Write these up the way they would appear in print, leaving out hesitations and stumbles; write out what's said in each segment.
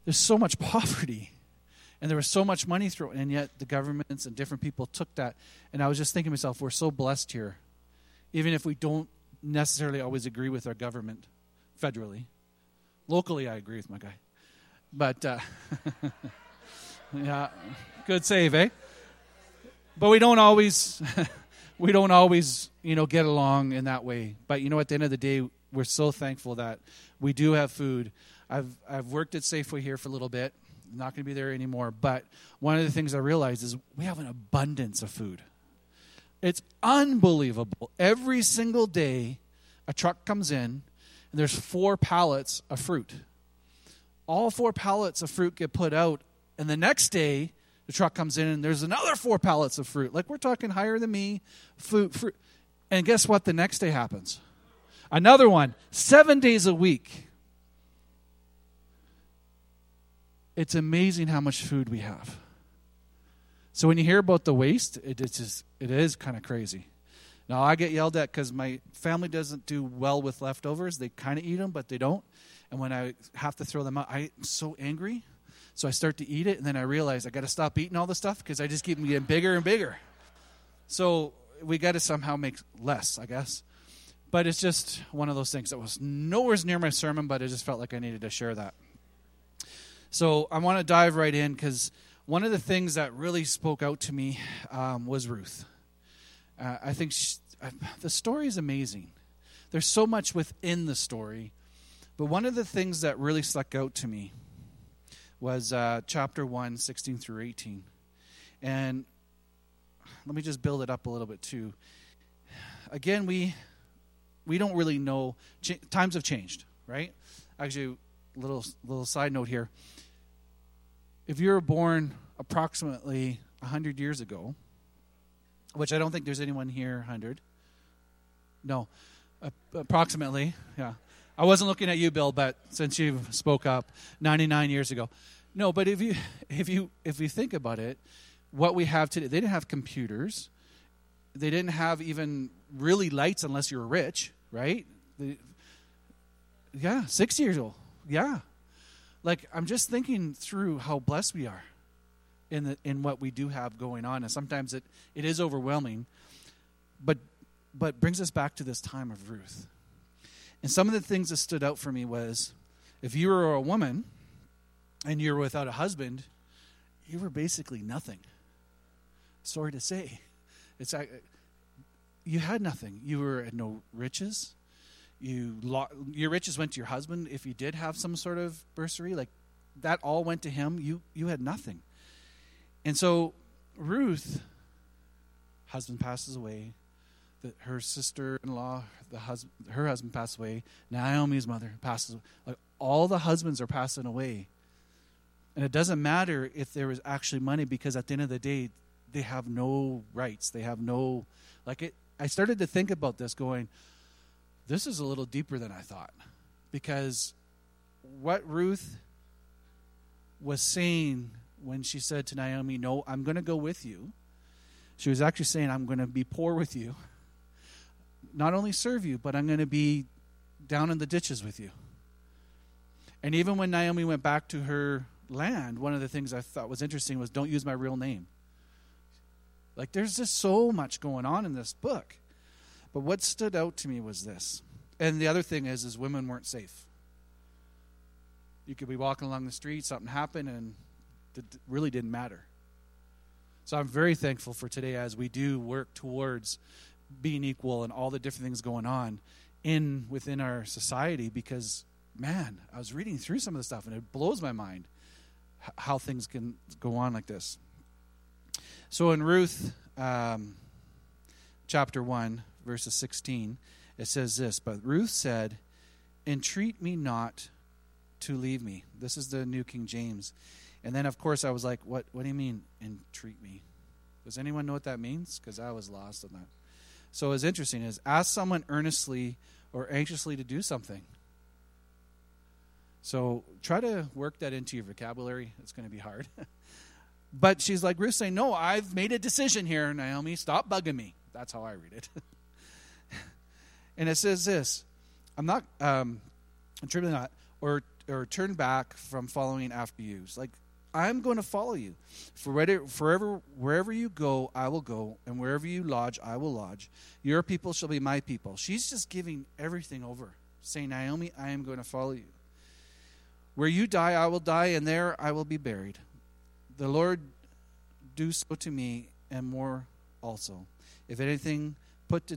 there's so much poverty. And there was so much money thrown, and yet the governments and different people took that. And I was just thinking to myself, we're so blessed here, even if we don't necessarily always agree with our government federally. Locally, I agree with my guy. But, yeah, good save, eh? But we don't always, get along in that way. But, at the end of the day, we're so thankful that we do have food. I've worked at Safeway here for a little bit. I'm not going to be there anymore. But one of the things I realized is we have an abundance of food. It's unbelievable. Every single day, a truck comes in, and there's 4 pallets of fruit. All 4 pallets of fruit get put out, and the next day, the truck comes in, and there's another 4 pallets of fruit. Like, we're talking higher than me, fruit. And guess what the next day happens? Another one, 7 days a week. It's amazing how much food we have. So when you hear about the waste, it is kind of crazy. Now, I get yelled at because my family doesn't do well with leftovers. They kind of eat them, but they don't. And when I have to throw them out, I'm so angry. So I start to eat it, and then I realize I got to stop eating all the stuff because I just keep getting bigger and bigger. So we got to somehow make less, I guess. But it's just one of those things that was nowhere near my sermon, but I just felt like I needed to share that. So I want to dive right in because one of the things that really spoke out to me was Ruth. I think the story is amazing. There's so much within the story. But one of the things that really stuck out to me was chapter 1, 16 through 18. And let me just build it up a little bit too. Again, we don't really know. Times have changed, right? Actually, little side note here. If you were born approximately 100 years ago, which I don't think there's anyone here 100. No, approximately, yeah. I wasn't looking at you, Bill, but since you spoke up, 99 years ago. No, but if you think about it, what we have today, they didn't have computers. They didn't have even really lights unless you were rich, right? 6 years old. Yeah. Like, I'm just thinking through how blessed we are in what we do have going on. And sometimes it is overwhelming. But brings us back to this time of Ruth. And some of the things that stood out for me was, if you were a woman and you were without a husband, you were basically nothing. Sorry to say. It's you had nothing. You were at no riches. Your riches went to your husband. If you did have some sort of bursary, like that all went to him. You had nothing. And so Ruth, husband passes away. Her sister-in-law, her husband passed away. Naomi's mother passes away. Like, all the husbands are passing away. And it doesn't matter if there was actually money, because at the end of the day, they have no rights. They have no, I started to think about this going, this is a little deeper than I thought. Because what Ruth was saying when she said to Naomi, no, I'm going to go with you. She was actually saying, I'm going to be poor with you. Not only serve you, but I'm going to be down in the ditches with you. And even when Naomi went back to her land, one of the things I thought was interesting was, don't use my real name. Like, there's just so much going on in this book. But what stood out to me was this. And the other thing is women weren't safe. You could be walking along the street, something happened, and it really didn't matter. So I'm very thankful for today as we do work towards being equal and all the different things going on within our society, because, man, I was reading through some of the stuff, and it blows my mind how things can go on like this. So in Ruth chapter 1, verses 16, it says this, but Ruth said, entreat me not to leave me. This is the New King James. And then, of course, I was like, what do you mean, entreat me? Does anyone know what that means? Because I was lost on that. So what's interesting is, ask someone earnestly or anxiously to do something. So try to work that into your vocabulary. It's going to be hard. But she's like, Ruth saying, no, I've made a decision here, Naomi. Stop bugging me. That's how I read it. And it says this, I'm not, I'm truly not, or or turn back from following after you. It's like, I'm going to follow you. Wherever you go, I will go, and wherever you lodge, I will lodge. Your people shall be my people. She's just giving everything over, saying, Naomi, I am going to follow you. Where you die, I will die, and there I will be buried. The Lord do so to me, and more also. If anything puts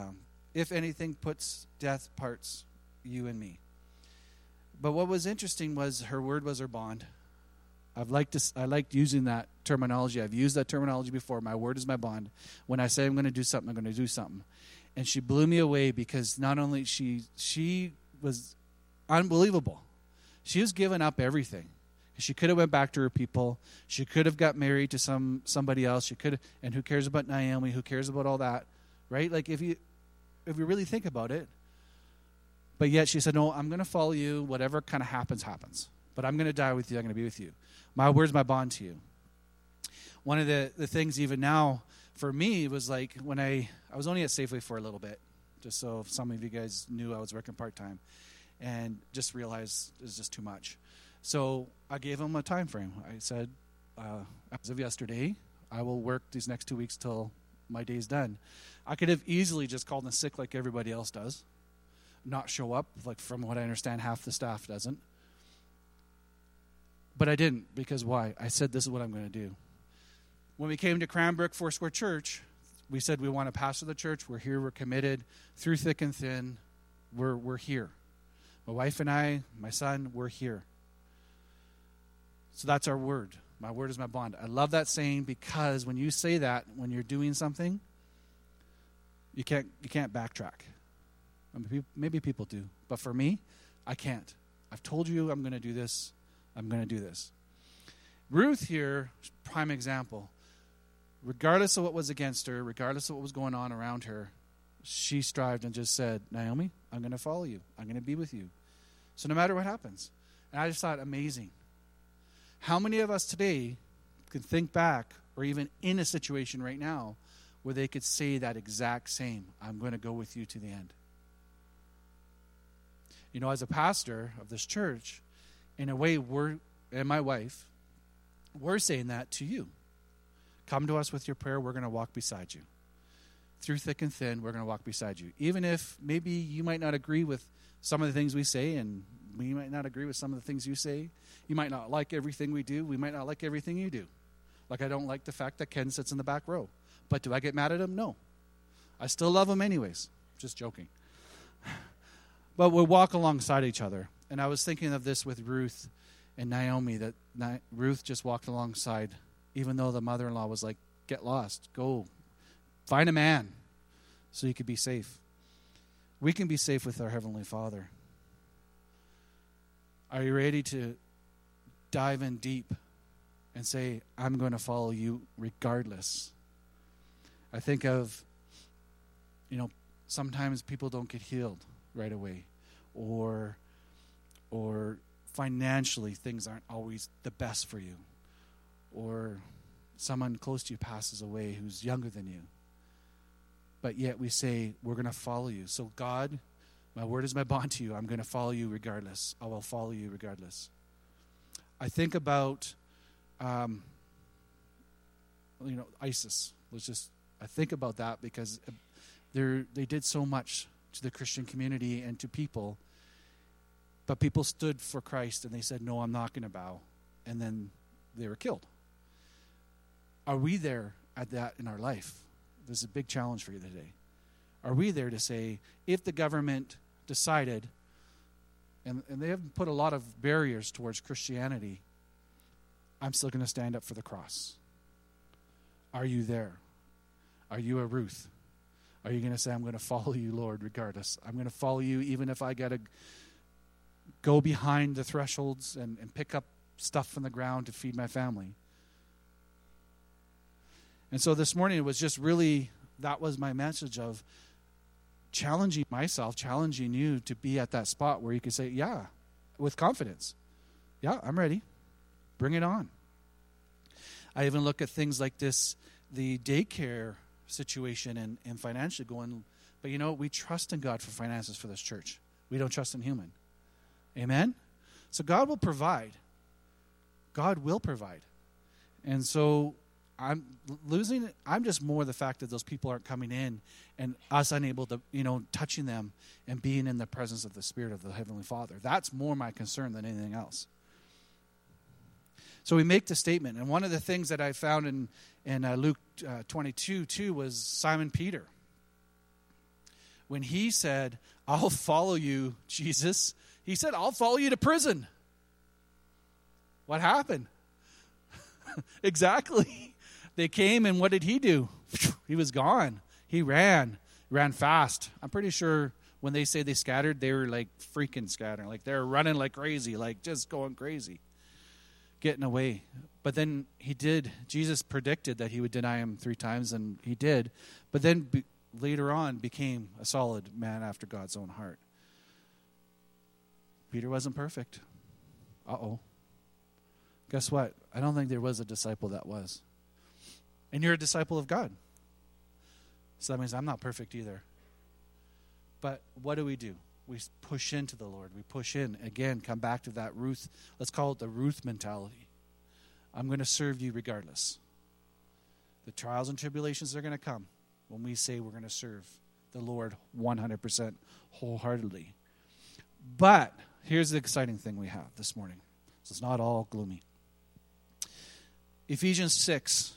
death parts you and me. But what was interesting was her word was her bond. I liked using that terminology. I've used that terminology before. My word is my bond. When I say I'm going to do something, I'm going to do something. And she blew me away because not only she was unbelievable. She was giving up everything. She could have went back to her people. She could have got married to somebody else. She could, and who cares about Naomi? Who cares about all that, right? Like if you really think about it. But yet she said, no, I'm going to follow you. Whatever kind of happens, happens. But I'm going to die with you. I'm going to be with you. My word's my bond to you. One of the things even now for me was like when I was only at Safeway for a little bit, just so some of you guys knew I was working part-time, and just realized it was just too much. So I gave him a time frame. I said, as of yesterday, I will work these next 2 weeks till my day's done. I could have easily just called in sick like everybody else does, not show up, like from what I understand, half the staff doesn't. But I didn't, because why? I said, this is what I'm going to do. When we came to Cranbrook Foursquare Church, we said we want to pastor the church. We're here. We're committed. Through thick and thin, we're here. My wife and I, my son, we're here. So that's our word. My word is my bond. I love that saying because when you say that, when you're doing something, you can't backtrack. I mean, maybe people do. But for me, I can't. I've told you I'm going to do this. I'm going to do this. Ruth here, prime example. Regardless of what was against her, regardless of what was going on around her, she strived and just said, Naomi, I'm going to follow you. I'm going to be with you. So no matter what happens. And I just thought, amazing. How many of us today can think back or even in a situation right now where they could say that exact same, I'm going to go with you to the end? You know, as a pastor of this church, in a way, and my wife, we're saying that to you. Come to us with your prayer. We're going to walk beside you. Through thick and thin, we're going to walk beside you. Even if maybe you might not agree with some of the things we say, and we might not agree with some of the things you say. You might not like everything we do. We might not like everything you do. Like I don't like the fact that Ken sits in the back row. But do I get mad at him? No. I still love him anyways. Just joking. But we'll walk alongside each other. And I was thinking of this with Ruth and Naomi, that Ruth just walked alongside, even though the mother-in-law was like, get lost, go, find a man so you could be safe. We can be safe with our Heavenly Father. Are you ready to dive in deep and say, I'm going to follow you regardless? I think of, sometimes people don't get healed right away, or financially things aren't always the best for you, or someone close to you passes away who's younger than you. But yet we say, we're going to follow you. So God, my word is my bond to you. I'm going to follow you regardless. I will follow you regardless. I think about, ISIS. I think about that because they did so much to the Christian community and to people. But people stood for Christ and they said, no, I'm not going to bow. And then they were killed. Are we there at that in our life? This is a big challenge for you today. Are we there to say, if the government decided, and they have put a lot of barriers towards Christianity, I'm still going to stand up for the cross? Are you there? Are you a Ruth? Are you going to say, I'm going to follow you, Lord, regardless? I'm going to follow you even if I got to go behind the thresholds and pick up stuff from the ground to feed my family. And so this morning it was just really, that was my message of challenging myself, challenging you to be at that spot where you can say, yeah, with confidence. Yeah, I'm ready. Bring it on. I even look at things like this, the daycare situation and financially going, but we trust in God for finances for this church. We don't trust in human. Amen? So God will provide. God will provide. And so I'm just more the fact that those people aren't coming in and us unable to, touching them and being in the presence of the Spirit of the Heavenly Father. That's more my concern than anything else. So we make the statement. And one of the things that I found in Luke 22 too was Simon Peter. When he said, I'll follow you, Jesus, he said, I'll follow you to prison. What happened? Exactly. They came, and what did he do? He was gone. He ran fast. I'm pretty sure when they say they scattered, they were like freaking scattering. Like they were running like crazy, like just going crazy, getting away. But then he did. Jesus predicted that he would deny him 3 times, and he did. But then later on became a solid man after God's own heart. Peter wasn't perfect. Uh-oh. Guess what? I don't think there was a disciple that was. And you're a disciple of God. So that means I'm not perfect either. But what do? We push into the Lord. We push in. Again, come back to that Ruth. Let's call it the Ruth mentality. I'm going to serve you regardless. The trials and tribulations are going to come when we say we're going to serve the Lord 100% wholeheartedly. But here's the exciting thing we have this morning. So it's not all gloomy. Ephesians 6,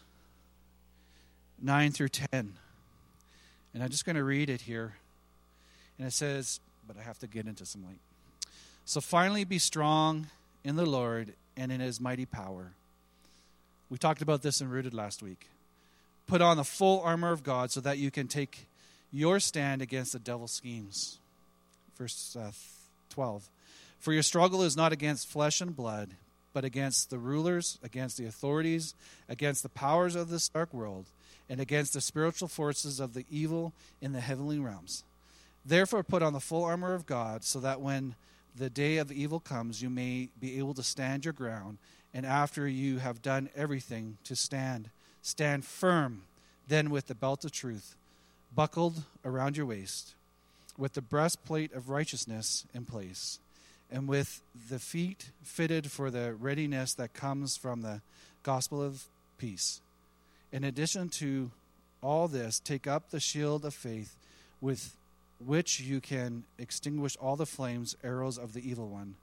9 through 10. And I'm just going to read it here. And it says, but I have to get into some light. So finally be strong in the Lord and in his mighty power. We talked about this in Rooted last week. Put on the full armor of God so that you can take your stand against the devil's schemes. Verse 12. For your struggle is not against flesh and blood, but against the rulers, against the authorities, against the powers of this dark world, and against the spiritual forces of the evil in the heavenly realms. Therefore put on the full armor of God, so that when the day of evil comes, you may be able to stand your ground, and after you have done everything to stand firm, then with the belt of truth buckled around your waist, with the breastplate of righteousness in place, and with the feet fitted for the readiness that comes from the gospel of peace. In addition to all this, take up the shield of faith with which you can extinguish all the flames, arrows of the evil one.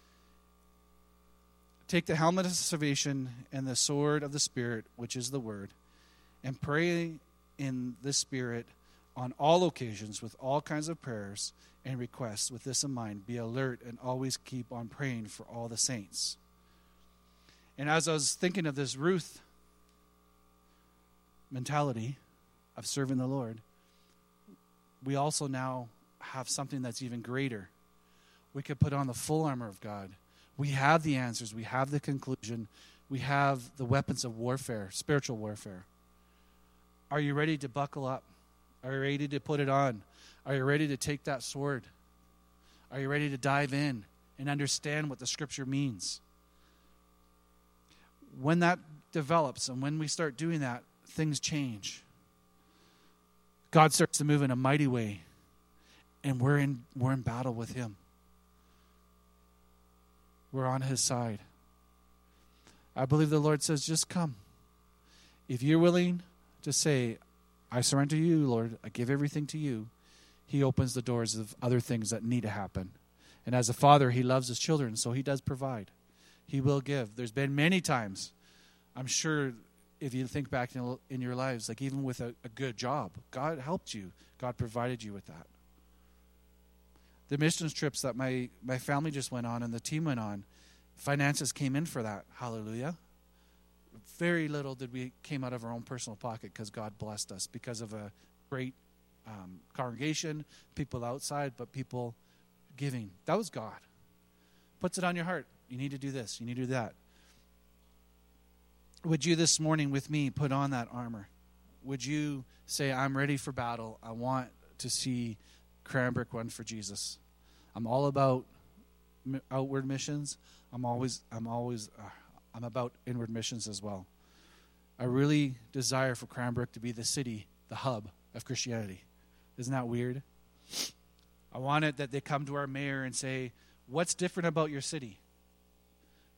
Take the helmet of salvation and the sword of the Spirit, which is the word, and pray in the Spirit on all occasions with all kinds of prayers and requests. With this in mind, be alert and always keep on praying for all the saints. And as I was thinking of this Ruth mentality of serving the Lord, we also now have something that's even greater. We could put on the full armor of God. We have the answers. We have the conclusion. We have the weapons of warfare, spiritual warfare. Are you ready to buckle up? Are you ready to put it on? Are you ready to take that sword? Are you ready to dive in and understand what the Scripture means? When that develops and when we start doing that, things change. God starts to move in a mighty way, and we're in battle with him. We're on his side. I believe the Lord says, just come. If you're willing to say, I surrender to you, Lord, I give everything to you, he opens the doors of other things that need to happen. And as a father, he loves his children, so he does provide. He will give. There's been many times, I'm sure, if you think back in your lives, like even with a good job, God helped you. God provided you with that. The missions trips that my family just went on and the team went on, finances came in for that. Hallelujah. Very little did we came out of our own personal pocket because God blessed us because of a great congregation, people outside, but people giving. That was God. Puts it on your heart. You need to do this. You need to do that. Would you this morning with me put on that armor? Would you say, I'm ready for battle. I want to see Cranbrook run for Jesus. I'm all about outward missions. I'm about inward missions as well. I really desire for Cranbrook to be the city, the hub of Christianity. Isn't that weird? I want it that they come to our mayor and say, what's different about your city?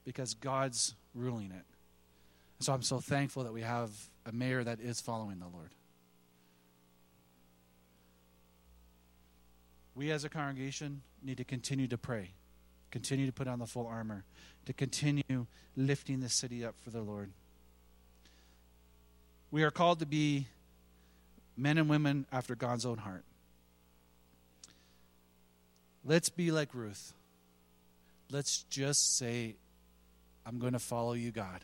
because God's ruling it. So I'm so thankful that we have a mayor that is following the Lord. We as a congregation need to continue to pray, continue to put on the full armor, to continue lifting the city up for the Lord. We are called to be men and women after God's own heart. Let's be like Ruth. Let's just say, I'm going to follow you, God.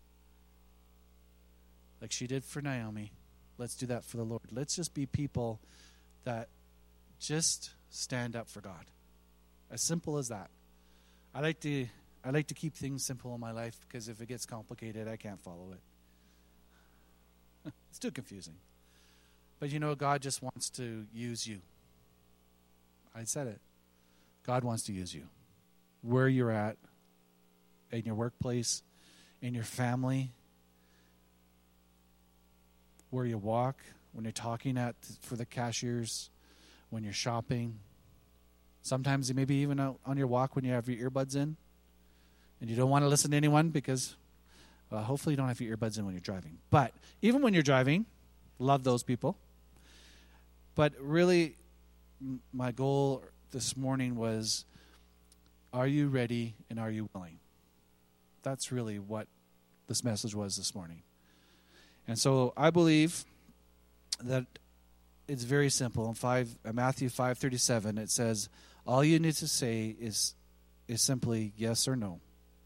Like she did for Naomi. Let's do that for the Lord. Let's just be people that just stand up for God. As simple as that. I like to keep things simple in my life, because if it gets complicated, I can't follow it. It's too confusing. But you know, God just wants to use you. I said it. God wants to use you. Where you're at, in your workplace, in your family, where you walk, when you're talking for the cashiers, when you're shopping. Sometimes maybe even out on your walk when you have your earbuds in and you don't want to listen to anyone, because hopefully you don't have your earbuds in when you're driving. But even when you're driving, love those people. But really, my goal this morning was, are you ready and are you willing? That's really what this message was this morning. And so I believe that it's very simple. In Matthew 5:37, it says, all you need to say is simply yes or no.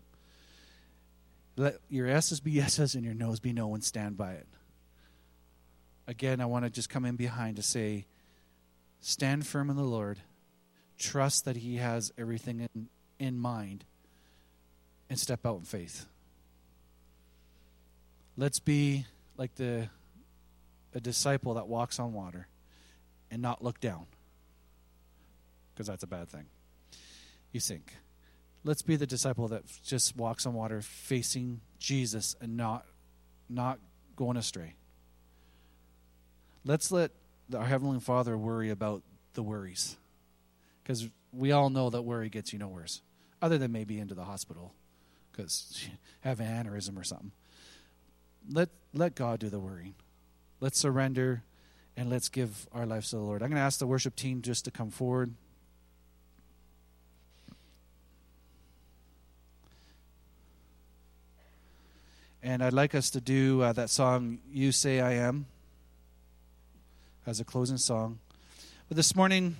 Let your yeses be yeses and your noes be no, and stand by it. Again, I want to just come in behind to say, stand firm in the Lord. Trust that he has everything in mind, and step out in faith. Let's be like a disciple that walks on water and not look down, because that's a bad thing. You sink. Let's be the disciple that just walks on water facing Jesus and not going astray. Let's let our Heavenly Father worry about the worries, because we all know that worry gets you nowhere, other than maybe into the hospital because you have an aneurysm or something. Let God do the worrying. Let's surrender and let's give our lives to the Lord. I'm going to ask the worship team just to come forward. And I'd like us to do that song, You Say I Am, as a closing song. But this morning,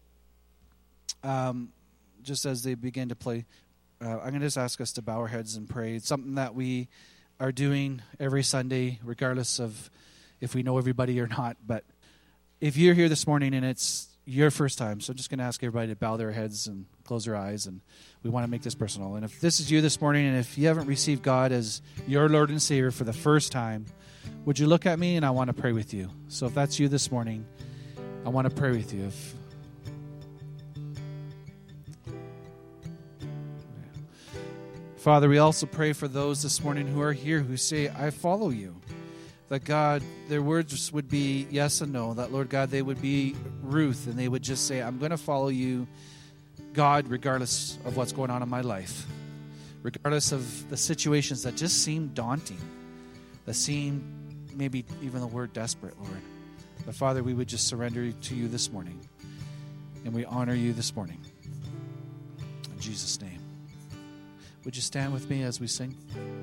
just as they begin to play, I'm going to just ask us to bow our heads and pray. It's something that we are doing every Sunday, regardless of if we know everybody or not. But if you're here this morning and it's your first time, so I'm just going to ask everybody to bow their heads and close their eyes, and we want to make this personal. And if this is you this morning, and if you haven't received God as your Lord and Savior for the first time, would you look at me, and I want to pray with you. So if that's you this morning, I want to pray with you. Father, we also pray for those this morning who are here who say, I follow you. That God, their words would be yes and no. That, Lord God, they would be Ruth, and they would just say, I'm going to follow you, God, regardless of what's going on in my life. Regardless of the situations that just seem daunting. That seem maybe even the word desperate, Lord. But Father, we would just surrender to you this morning. And we honor you this morning. In Jesus' name. Would you stand with me as we sing?